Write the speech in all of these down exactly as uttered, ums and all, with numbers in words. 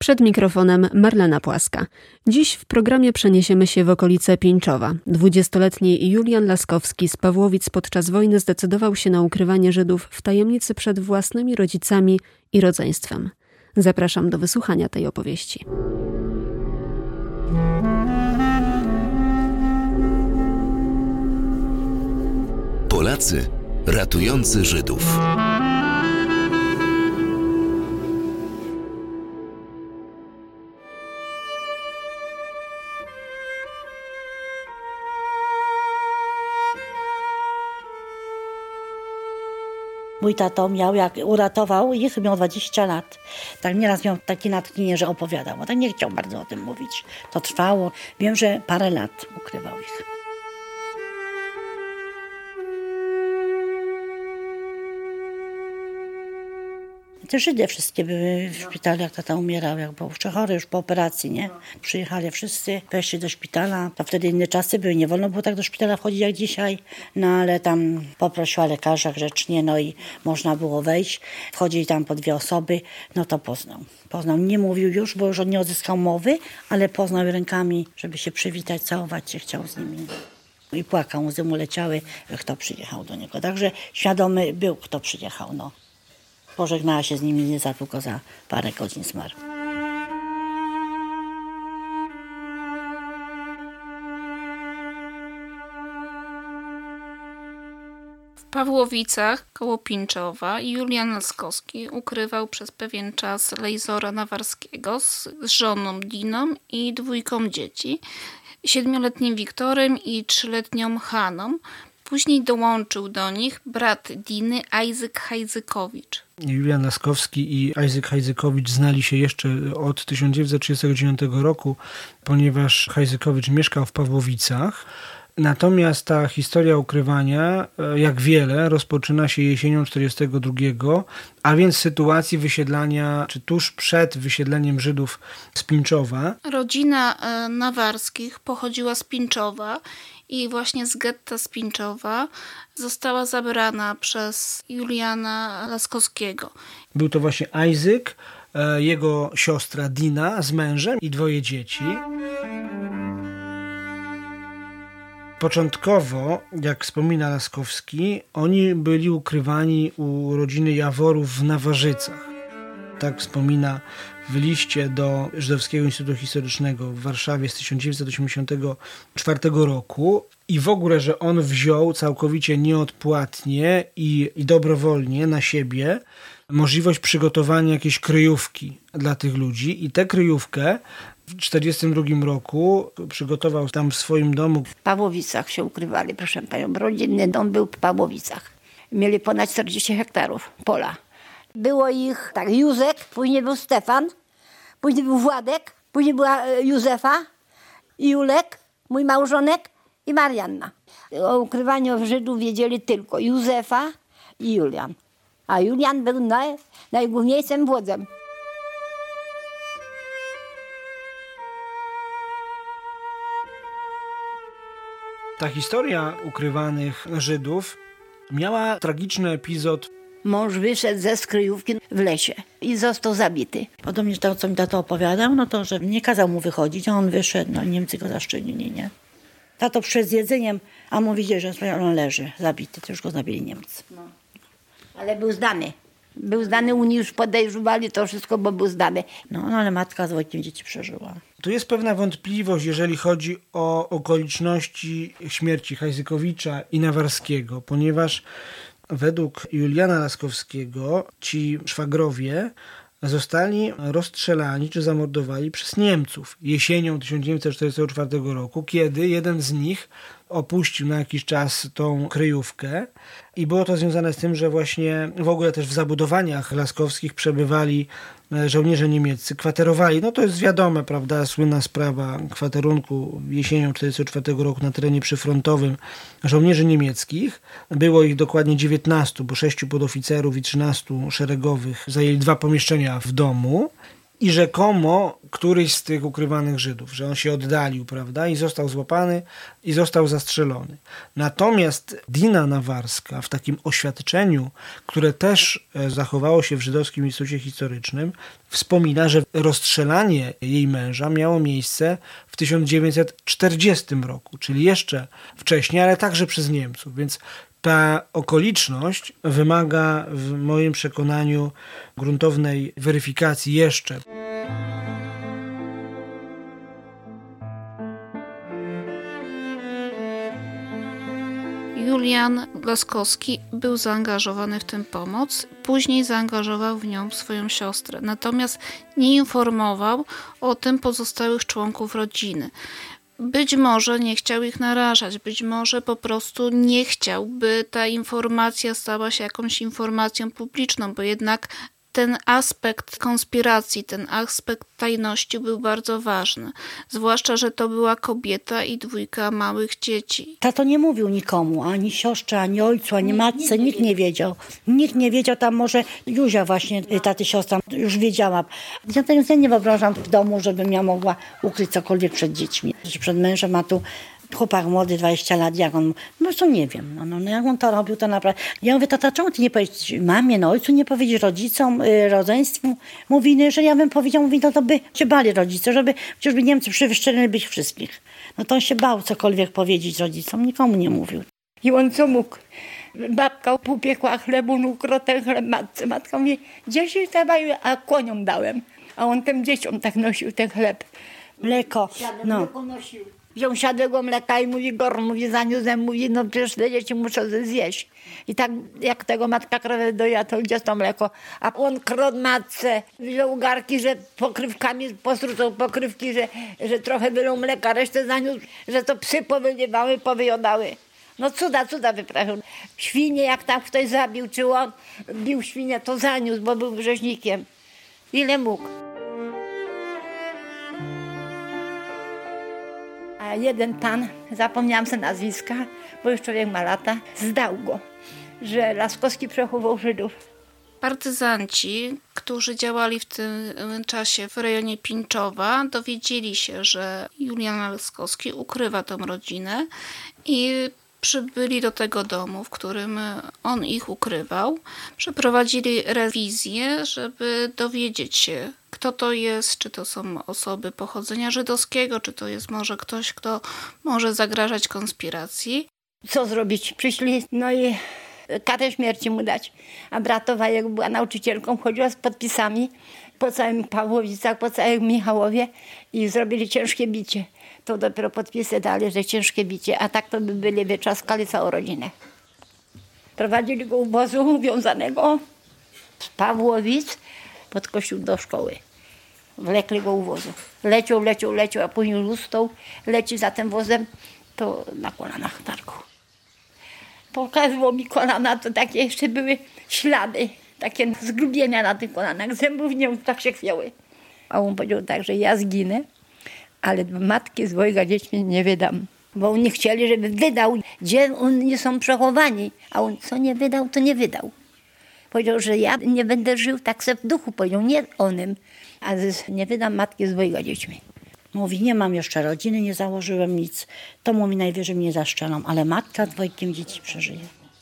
Przed mikrofonem Marlena Płaska. Dziś w programie przeniesiemy się w okolice Pińczowa. Dwudziestoletni Julian Laskowski z Pawłowic podczas wojny zdecydował się na ukrywanie Żydów w tajemnicy przed własnymi rodzicami i rodzeństwem. Zapraszam do wysłuchania tej opowieści. Polacy ratujący Żydów. Mój tato miał, jak uratował ich, miał dwadzieścia lat. Tak nieraz miał takie natchnienie, że opowiadał, bo tak nie chciał bardzo o tym mówić. To trwało. Wiem, że parę lat ukrywał ich. Te Żydy wszystkie były w szpitalu, jak tata umierał, jak był jeszcze chory, już po operacji, nie? Przyjechali wszyscy, weszli do szpitala. To wtedy inne czasy były, nie wolno było tak do szpitala wchodzić jak dzisiaj. No ale tam poprosiła lekarza grzecznie, no i można było wejść. Wchodzili tam po dwie osoby, no to poznał. Poznał, nie mówił już, bo już on nie odzyskał mowy, ale poznał rękami, żeby się przywitać, całować się chciał z nimi. I płakał, łzy mu leciały, kto przyjechał do niego. Także świadomy był, kto przyjechał, no. Pożegnała się z nimi nie za tylko za parę godzin zmarł. W Pawłowicach koło Pińczowa Julian Laskowski ukrywał przez pewien czas Lejzora Nawarskiego z, z żoną Diną i dwójką dzieci, siedmioletnim Wiktorem i trzyletnią Haną. Później dołączył do nich brat Diny, Isaac Hajzykowicz. Julian Laskowski i Isaac Hajzykowicz znali się jeszcze od tysiąc dziewięćset trzydziestego dziewiątego roku, ponieważ Hajzykowicz mieszkał w Pawłowicach. Natomiast ta historia ukrywania, jak wiele, rozpoczyna się jesienią tysiąc dziewięćset czterdziestego drugiego, a więc sytuacji wysiedlania, czy tuż przed wysiedleniem Żydów z Pińczowa. Rodzina Nawarskich pochodziła z Pińczowa i właśnie z getta z Pińczowa została zabrana przez Juliana Laskowskiego. Był to właśnie Isaac, jego siostra Dina z mężem i dwoje dzieci. Początkowo, jak wspomina Laskowski, oni byli ukrywani u rodziny Jaworów w Nawarzycach. Tak wspomina w liście do Żydowskiego Instytutu Historycznego w Warszawie z tysiąc dziewięćset osiemdziesiątego czwartego roku i w ogóle, że on wziął całkowicie nieodpłatnie i, i dobrowolnie na siebie możliwość przygotowania jakiejś kryjówki dla tych ludzi i tę kryjówkę w tysiąc dziewięćset czterdziestym drugim roku przygotował tam w swoim domu. W Pawłowicach się ukrywali, proszę panią. Rodzinny dom był w Pawłowicach. Mieli ponad czterdzieści hektarów pola. Było ich tak, Józek, później był Stefan, później był Władek, później była Józefa, Julek, mój małżonek i Marianna. O ukrywaniu Żydów wiedzieli tylko Józefa i Julian. A Julian był naj, najgłówniejszym wodzem. Ta historia ukrywanych Żydów miała tragiczny epizod. Mąż wyszedł ze skryjówki w lesie i został zabity. Podobnie to, co mi tato opowiadał, no to, że nie kazał mu wychodzić, a on wyszedł, no Niemcy go zaszczynili, nie? Tato przyszedł z jedzeniem, a mu widzieli, że on leży, zabity, to już go zabili Niemcy. No. Ale był zdany. Był zdany, Unii już podejrzewali to wszystko, bo był zdany. No, no ale matka z Wojtkiem dzieci przeżyła. Tu jest pewna wątpliwość, jeżeli chodzi o okoliczności śmierci Hajzykowicza i Nawarskiego, ponieważ według Juliana Laskowskiego ci szwagrowie zostali rozstrzelani czy zamordowani przez Niemców jesienią tysiąc dziewięćset czterdziestego czwartego roku, kiedy jeden z nich opuścił na jakiś czas tą kryjówkę i było to związane z tym, że właśnie w ogóle też w zabudowaniach laskowskich przebywali żołnierze niemieccy, kwaterowali. No to jest wiadome, prawda, słynna sprawa kwaterunku jesienią tysiąc dziewięćset czterdziestego czwartego roku na terenie przyfrontowym żołnierzy niemieckich. Było ich dokładnie dziewiętnastu, bo sześciu podoficerów i trzynastu szeregowych zajęli dwa pomieszczenia w domu. i rzekomo któryś z tych ukrywanych Żydów, że on się oddalił, prawda, i został złapany i został zastrzelony. Natomiast Dina Nawarska w takim oświadczeniu, które też zachowało się w Żydowskim Instytucie Historycznym, wspomina, że rozstrzelanie jej męża miało miejsce w tysiąc dziewięćset czterdziestym roku, czyli jeszcze wcześniej, ale także przez Niemców, więc ta okoliczność wymaga w moim przekonaniu gruntownej weryfikacji jeszcze. Julian Laskowski był zaangażowany w tę pomoc, później zaangażował w nią swoją siostrę, natomiast nie informował o tym pozostałych członków rodziny. Być może nie chciał ich narażać, być może po prostu nie chciał, by ta informacja stała się jakąś informacją publiczną, bo jednak ten aspekt konspiracji, ten aspekt tajności był bardzo ważny. Zwłaszcza, że to była kobieta i dwójka małych dzieci. Tato nie mówił nikomu, ani siostrze, ani ojcu, ani matce, nikt nie wiedział. Nikt nie wiedział, tam może Józia właśnie, taty siostra, już wiedziała. Ja tego sobie nie wyobrażam w domu, żebym ja mogła ukryć cokolwiek przed dziećmi. Przed mężem, a tu chłopak młody, dwadzieścia lat, jak on, no co nie wiem, no, no, no jak on to robił, to naprawdę. Ja mówię, tata, czemu ty nie powiedzieć mamie, no ojcu, nie powiedzieć rodzicom, y, rodzeństwu? Mówi, no, że ja bym powiedział, mówi, no to by się bali rodzice, żeby, chociaż by Niemcy przywyszczelili ich wszystkich. No to on się bał cokolwiek powiedzieć rodzicom, nikomu nie mówił. I on co mógł? Babka upiekła chlebu, no ukradł ten chleb matce. Matka mówi, dzieci dawają, a koniom dałem. A on tym dzieciom tak nosił ten chleb. Mleko, no. Wziął siadłego mleka i mówi, gor, mówi, zaniósłem, mówi, no przecież te dzieci muszą zjeść. I tak jak tego matka krowę doja, to gdzie to mleko? A on kradł matce, wziął garki, że pokrywkami postrutą pokrywki, że, że trochę wylał mleka, resztę zaniósł, że to psy powyliwały, powyjadały. No cuda, cuda wyprawił. Świnie, jak tam ktoś zabił, czy on bił świnię, to zaniósł, bo był rzeźnikiem. Ile mógł. A jeden pan, zapomniałam sobie nazwiska, bo już człowiek ma lata, zdał go, że Laskowski przechowywał Żydów. Partyzanci, którzy działali w tym czasie w rejonie Pińczowa, dowiedzieli się, że Julian Laskowski ukrywa tę rodzinę i przybyli do tego domu, w którym on ich ukrywał. Przeprowadzili rewizję, żeby dowiedzieć się, kto to jest, czy to są osoby pochodzenia żydowskiego, czy to jest może ktoś, kto może zagrażać konspiracji. Co zrobić? Przyszli, no i karę śmierci mu dać. A bratowa, jak była nauczycielką, chodziła z podpisami po całym Pawłowicach, po całym Michałowie i zrobili ciężkie bicie. To dopiero podpisy dali, że ciężkie bicie, a tak to by byli wyczaskali całą rodzinę. Prowadzili go obozu wiązanego z Pawłowic pod kościół do szkoły. Wlekli go u wozu. Leciał, leciał, leciał, a później lustał, leci za tym wozem, to na kolanach targu. Pokazywał mi kolana, to takie jeszcze były ślady, takie zgrubienia na tych kolanach. Zębów nie tak się chwiały. A on powiedział tak, że ja zginę, ale matki z dwojga dziećmi nie wydam. Bo oni chcieli, żeby wydał, gdzie oni są przechowani. A on co nie wydał, to nie wydał. Powiedział, że ja nie będę żył tak se w duchu. Powiedział, nie onym, a nie wydam matki z dwojga dziećmi. Mówi, nie mam jeszcze rodziny, nie założyłem nic. To mówi, najwyżej mnie zaszczelą, ale matka dwojkiem dzieci przeżyje.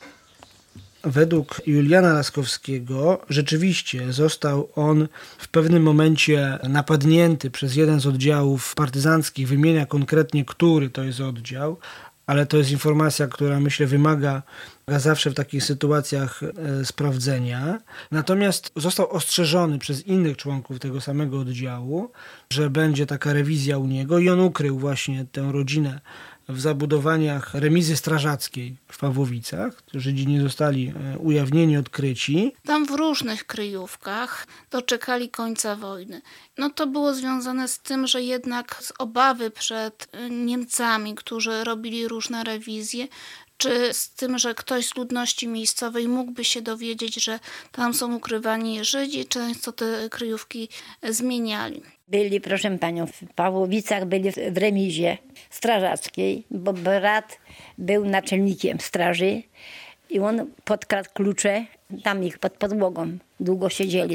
Według Juliana Laskowskiego rzeczywiście został on w pewnym momencie napadnięty przez jeden z oddziałów partyzanckich. Wymienia konkretnie, który to jest oddział, ale to jest informacja, która myślę wymaga zawsze w takich sytuacjach e, sprawdzenia. Natomiast został ostrzeżony przez innych członków tego samego oddziału, że będzie taka rewizja u niego i on ukrył właśnie tę rodzinę w zabudowaniach remizy strażackiej w Pawłowicach. Żydzi nie zostali ujawnieni, odkryci. Tam w różnych kryjówkach doczekali końca wojny. No to było związane z tym, że jednak z obawy przed Niemcami, którzy robili różne rewizje, czy z tym, że ktoś z ludności miejscowej mógłby się dowiedzieć, że tam są ukrywani Żydzi, często te kryjówki zmieniali. Byli, proszę panią, w Pawłowicach byli w remizie strażackiej, bo brat był naczelnikiem straży i on podkradł klucze, tam ich pod podłogą, długo siedzieli tam.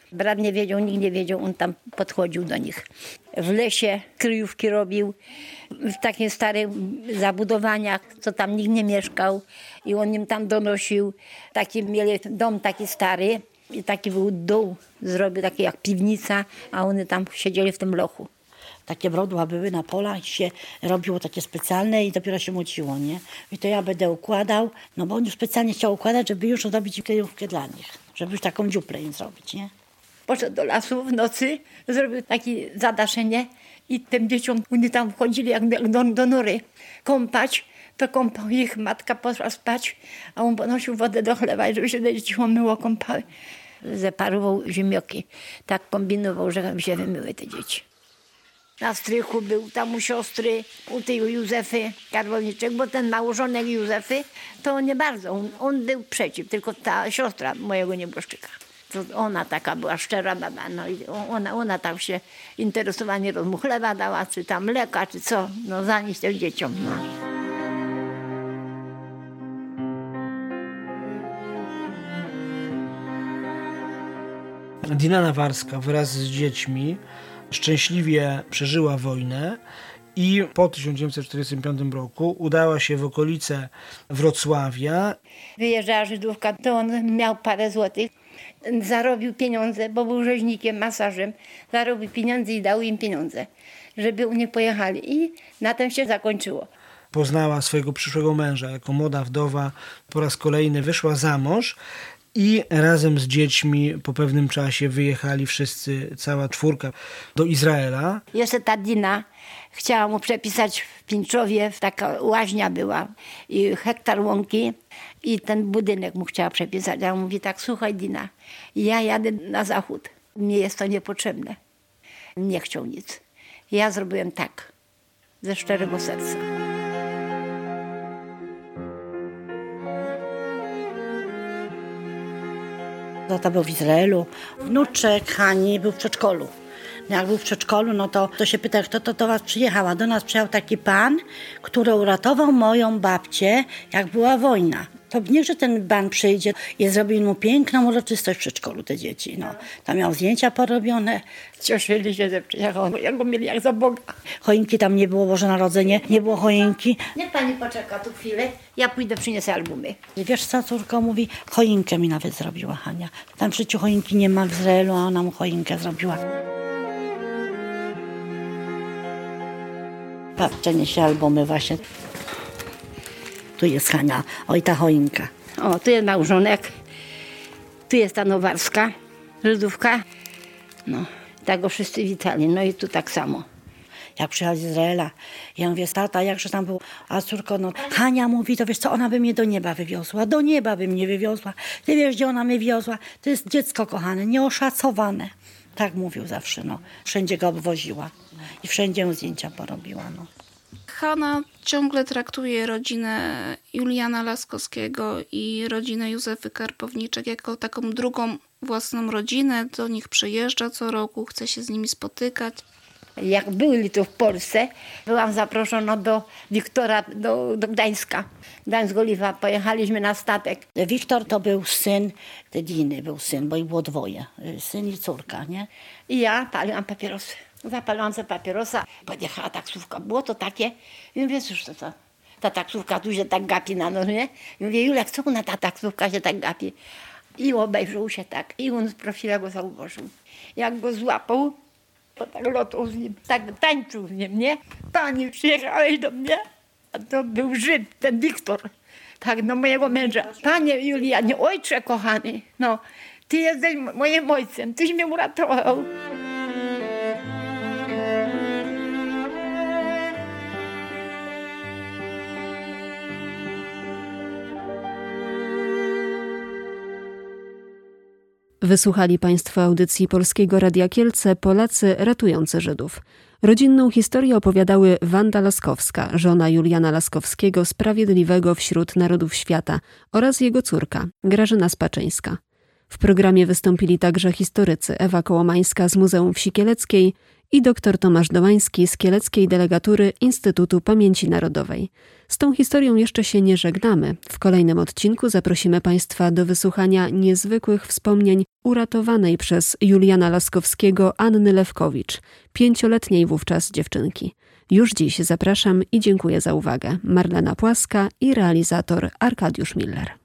Brat nie wiedział, nikt nie wiedział, on tam podchodził do nich. W lesie kryjówki robił, w takich starych zabudowaniach, co tam nikt nie mieszkał i on im tam donosił. Taki mieli dom taki stary i taki był dół, zrobił taki jak piwnica, a oni tam siedzieli w tym lochu. Takie brodła były na polach i się robiło takie specjalne i dopiero się młociło, nie? I to ja będę układał, no bo on już specjalnie chciał układać, żeby już robić kryjówkę dla nich, żeby już taką dziuplę im zrobić, nie? Poszedł do lasu w nocy, zrobił takie zadaszenie i tym dzieciom, oni tam wchodzili jak do, do nory kąpać, to kąpał ich, matka poszła spać, a on ponosił wodę do chleba, żeby się dzieci myło, kąpały. Zeparował ziemioki, tak kombinował, żeby się wymyły te dzieci. Na strychu był tam u siostry, u tej Józefy Karwowniczek, bo ten małżonek Józefy to nie bardzo, on, on był przeciw, tylko ta siostra mojego nieboszczyka. To ona taka była szczera baba, no i ona, ona tam się interesowała, nie roz mu chleba dała, czy tam mleka, czy co, no zanieść też dzieciom. No. Dina Nawarska wraz z dziećmi szczęśliwie przeżyła wojnę i po tysiąc dziewięćset czterdziestym piątym roku udała się w okolice Wrocławia. Wyjeżdżała Żydówka, to on miał parę złotych, zarobił pieniądze, bo był rzeźnikiem, masażem, zarobił pieniądze i dał im pieniądze, żeby u nich pojechali i na tym się zakończyło. Poznała swojego przyszłego męża jako młoda wdowa, po raz kolejny wyszła za mąż i razem z dziećmi po pewnym czasie wyjechali wszyscy, cała czwórka, do Izraela. Jeszcze ta Dina chciała mu przepisać w Pińczowie, taka łaźnia była i hektar łąki i ten budynek mu chciała przepisać. A on mówi tak, słuchaj Dina, ja jadę na zachód, mnie jest to niepotrzebne. Nie chciał nic. Ja zrobiłem tak, ze szczerego serca. Tata był w Izraelu. Wnuczek Hani był w przedszkolu. Jak był w przedszkolu, no to, to się pyta, kto to do was przyjechał. A do nas przyjechał taki pan, który uratował moją babcię, jak była wojna. To niechże ten pan przyjdzie i zrobił mu piękną uroczystość w przedszkolu, te dzieci. No. Tam miał zdjęcia porobione. Cieszyli się, że przyjechał, jak go mieli jak za Boga. Choinki tam nie było, Boże Narodzenie, nie było choinki. Niech pani poczeka tu chwilę, ja pójdę przyniosę albumy. Wiesz co, córko mówi, choinkę mi nawet zrobiła Hania. Tam w życiu choinki nie ma w Izraelu, a ona mu choinkę zrobiła. Babcia niesie albumy właśnie. Tu jest Hania, oj ta choinka. O, tu jest małżonek, tu jest ta Nowarska, Żydówka. No, tak go wszyscy witali, no i tu tak samo. Jak przyjechał z Izraela, ja mówię, tata, jakże tam był, a córko, no, Hania mówi, to wiesz co, ona by mnie do nieba wywiozła, do nieba by mnie wywiozła. Ty wiesz, gdzie ona mnie wiozła? To jest dziecko kochane, nieoszacowane. Tak mówił zawsze, no. Wszędzie go obwoziła i wszędzie mu zdjęcia porobiła, no. Hanna ciągle traktuje rodzinę Juliana Laskowskiego i rodzinę Józefy Karpowniczek jako taką drugą własną rodzinę. Do nich przyjeżdża co roku, chce się z nimi spotykać. Jak byli tu w Polsce, byłam zaproszona do Wiktora, do, do Gdańska. Gdańsk-Oliwa, pojechaliśmy na statek. Wiktor to był syn Diny, był syn, bo ich było dwoje, syn i córka, nie? I ja paliłam papierosy. Zapaliłam sobie papierosa, podjechała taksówka, było to takie, i mówię, cóż to co, ta taksówka tu się tak gapi na nos, nie? I mówię, Julek, co na ta taksówka się tak gapi? I obejrzał się tak, i on z profila go zauważył. Jak go złapał, to tak lotał z nim, tak tańczył z nim, nie? Pani, przyjechałeś do mnie, a to był Żyd, ten Wiktor, tak, no mojego męża. Panie Julianie, ojcze kochany, no, ty jesteś moim ojcem, tyś mnie uratował. Wysłuchali Państwo audycji Polskiego Radia Kielce Polacy ratujący Żydów. Rodzinną historię opowiadały Wanda Laskowska, żona Juliana Laskowskiego, sprawiedliwego wśród narodów świata, oraz jego córka, Grażyna Spaczyńska. W programie wystąpili także historycy Ewa Kołomańska z Muzeum Wsi Kieleckiej i dr Tomasz Domański z Kieleckiej Delegatury Instytutu Pamięci Narodowej. Z tą historią jeszcze się nie żegnamy. W kolejnym odcinku zaprosimy Państwa do wysłuchania niezwykłych wspomnień uratowanej przez Juliana Laskowskiego Anny Lewkowicz, pięcioletniej wówczas dziewczynki. Już dziś zapraszam i dziękuję za uwagę. Marlena Płaska i realizator Arkadiusz Miller.